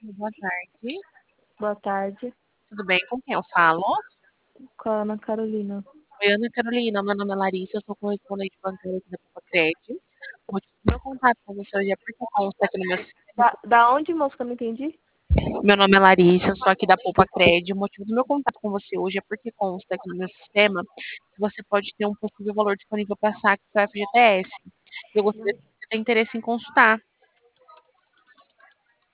Boa tarde. Boa tarde, Tudo bem? Com quem eu falo? com a Ana Carolina. Oi, Ana Carolina. Meu nome é Larissa, eu sou correspondente bancária aqui da Papacred. O motivo do meu contato com você hoje é porque consta aqui no meu sistema. Da onde, moça, que eu não entendi? Meu nome é Larissa, eu sou aqui da Papacred. O motivo do meu contato com você hoje é porque consta aqui no meu sistema que você pode ter um possível valor disponível para saque do FGTS. Eu gostaria de ter interesse em consultar.